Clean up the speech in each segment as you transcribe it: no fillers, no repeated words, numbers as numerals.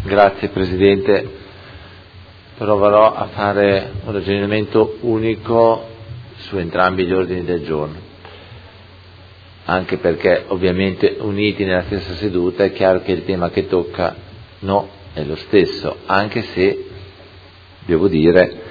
Grazie Presidente. Proverò a fare un ragionamento unico su entrambi gli ordini del giorno, anche perché ovviamente uniti nella stessa seduta è chiaro che il tema che tocca è lo stesso, anche se devo dire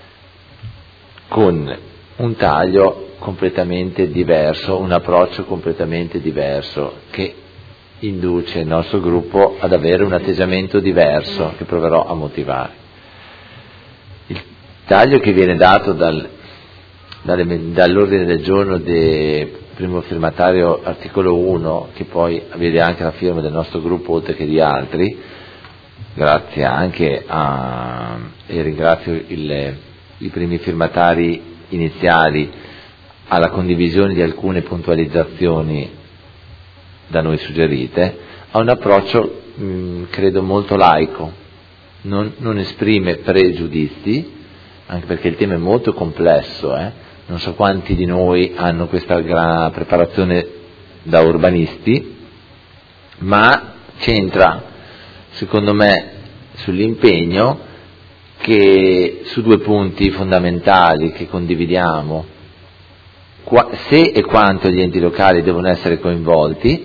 con un taglio completamente diverso, un approccio completamente diverso che induce il nostro gruppo ad avere un atteggiamento diverso che proverò a motivare. Il taglio che viene dato dall'ordine del giorno del primo firmatario articolo 1, che poi vede anche la firma del nostro gruppo oltre che di altri, grazie anche e ringrazio i primi firmatari iniziali alla condivisione di alcune puntualizzazioni da noi suggerite, ha un approccio credo molto laico, non esprime pregiudizi, anche perché il tema è molto complesso, non so quanti di noi hanno questa preparazione da urbanisti, ma centra secondo me sull'impegno che su due punti fondamentali che condividiamo: se e quanto gli enti locali devono essere coinvolti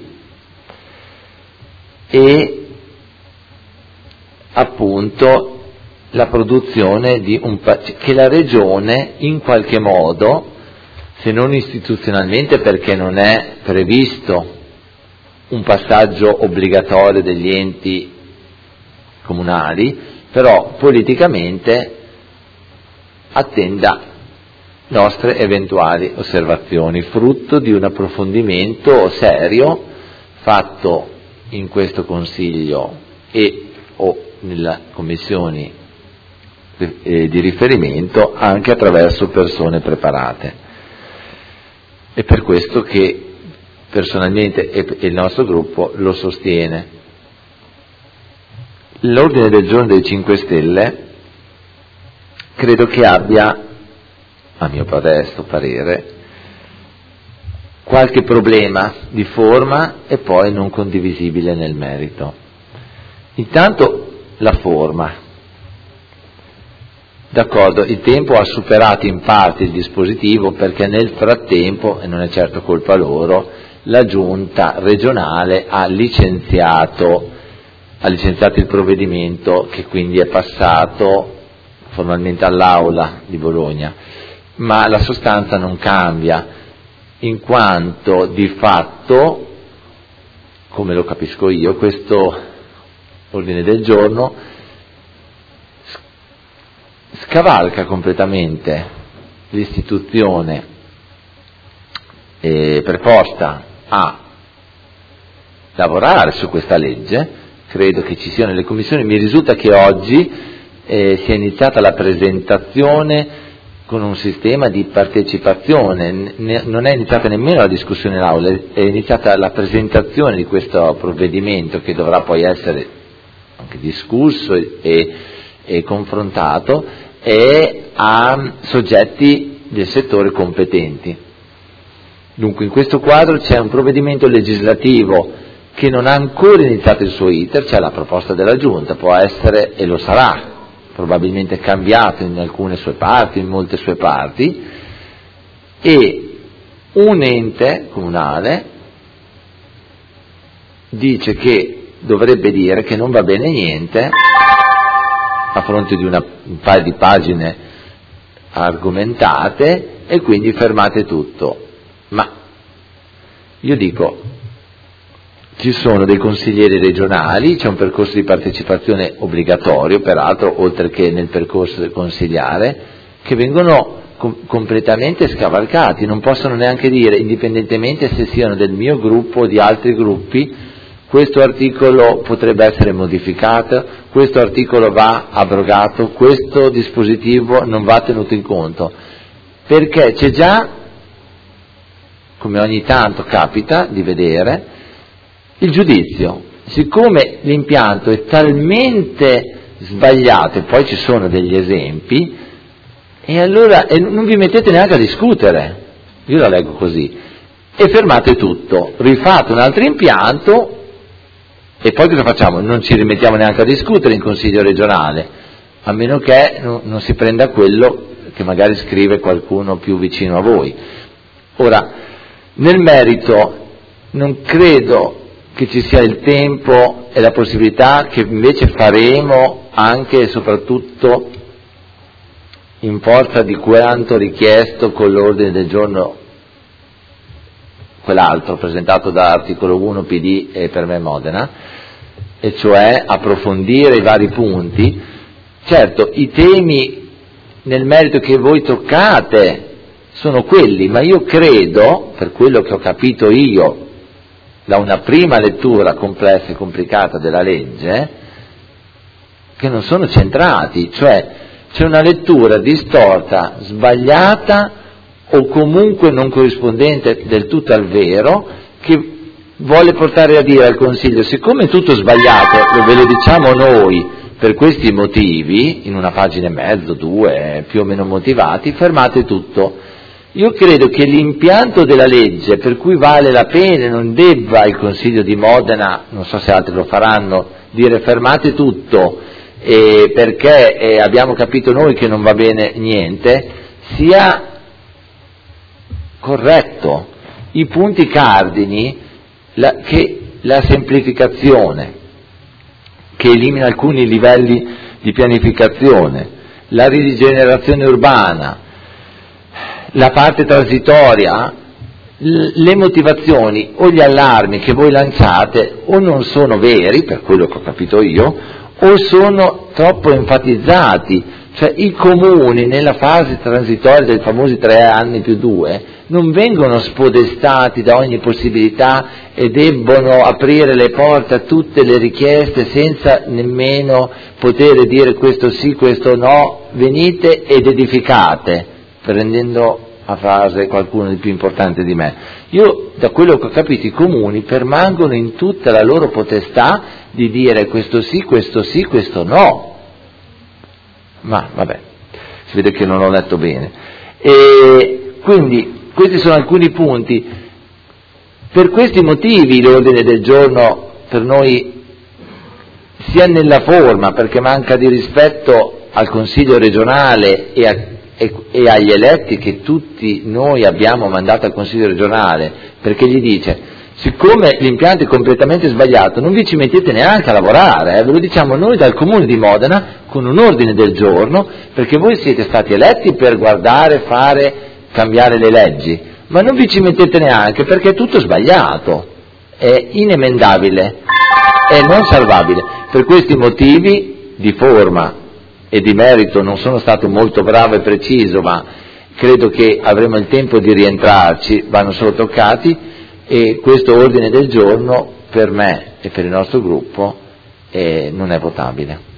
e appunto la produzione che la Regione in qualche modo, se non istituzionalmente perché non è previsto un passaggio obbligatorio degli enti comunali, però politicamente attenda nostre eventuali osservazioni, frutto di un approfondimento serio fatto in questo Consiglio o nelle commissioni di riferimento anche attraverso persone preparate. È per questo che personalmente e il nostro gruppo lo sostiene. L'ordine del giorno dei 5 Stelle credo che abbia, a mio modesto parere, qualche problema di forma e poi non condivisibile nel merito. Intanto la forma. D'accordo, il tempo ha superato in parte il dispositivo perché nel frattempo, e non è certo colpa loro, la giunta regionale ha licenziato il provvedimento, che quindi è passato formalmente all'Aula di Bologna, ma la sostanza non cambia, in quanto di fatto, come lo capisco io, questo ordine del giorno scavalca completamente l'istituzione preposta a lavorare su questa legge. Credo che ci siano nelle commissioni, mi risulta che oggi sia iniziata la presentazione con un sistema di partecipazione, non è iniziata nemmeno la discussione in aula, è iniziata la presentazione di questo provvedimento che dovrà poi essere anche discusso e confrontato a soggetti del settore competenti. Dunque in questo quadro c'è un provvedimento legislativo che non ha ancora iniziato il suo iter, c'è la proposta della Giunta, può essere e lo sarà probabilmente cambiato in alcune sue parti, in molte sue parti, e un ente comunale dovrebbe dire che non va bene niente a fronte di un paio di pagine argomentate e quindi fermate tutto. Ma io dico, ci sono dei consiglieri regionali, c'è un percorso di partecipazione obbligatorio, peraltro, oltre che nel percorso del consigliare, che vengono completamente scavalcati, non possono neanche dire, indipendentemente se siano del mio gruppo o di altri gruppi, questo articolo potrebbe essere modificato, questo articolo va abrogato, questo dispositivo non va tenuto in conto, perché c'è già, come ogni tanto capita di vedere, il giudizio. Siccome l'impianto è talmente sbagliato, e poi ci sono degli esempi, e allora non vi mettete neanche a discutere, io la leggo così, e fermate tutto, rifate un altro impianto E poi cosa facciamo? Non ci rimettiamo neanche a discutere in Consiglio regionale, a meno che non si prenda quello che magari scrive qualcuno più vicino a voi. Ora, nel merito non credo che ci sia il tempo e la possibilità, che invece faremo anche e soprattutto in forza di quanto richiesto con l'ordine del giorno, quell'altro presentato da Articolo 1 PD e per me Modena, e cioè approfondire i vari punti. Certo, i temi nel merito che voi toccate sono quelli, ma io credo, per quello che ho capito io da una prima lettura complessa e complicata della legge, che non sono centrati, cioè c'è una lettura distorta, sbagliata o comunque non corrispondente del tutto al vero, che vuole portare a dire al Consiglio: siccome è tutto sbagliato, ve lo diciamo noi per questi motivi, in una pagina e mezzo, 2, più o meno motivati, fermate tutto. Io credo che l'impianto della legge, per cui vale la pena, non debba il Consiglio di Modena, non so se altri lo faranno, dire fermate tutto, perché abbiamo capito noi che non va bene niente, sia corretto. I punti cardini, la semplificazione, che elimina alcuni livelli di pianificazione, la rigenerazione urbana, la parte transitoria, le motivazioni o gli allarmi che voi lanciate o non sono veri, per quello che ho capito io, o sono troppo enfatizzati. Cioè i comuni nella fase transitoria dei famosi 3 anni più 2 non vengono spodestati da ogni possibilità e debbono aprire le porte a tutte le richieste senza nemmeno poter dire questo sì, questo no, venite ed edificate, prendendo a frase qualcuno di più importante di me. Io, da quello che ho capito, i comuni permangono in tutta la loro potestà di dire questo sì, questo no. Ma vabbè, si vede che non ho letto bene. E quindi questi sono alcuni punti. Per questi motivi l'ordine del giorno per noi, sia nella forma, perché manca di rispetto al Consiglio regionale e agli eletti che tutti noi abbiamo mandato al Consiglio regionale, perché gli dice: siccome l'impianto è completamente sbagliato, non vi ci mettete neanche a lavorare, ve lo diciamo noi dal Comune di Modena con un ordine del giorno, perché voi siete stati eletti per guardare, fare, cambiare le leggi, ma non vi ci mettete neanche perché è tutto sbagliato, è inemendabile, è non salvabile. Per questi motivi di forma e di merito non sono stato molto bravo e preciso, ma credo che avremo il tempo di rientrarci, vanno solo toccati. E questo ordine del giorno per me e per il nostro gruppo non è votabile.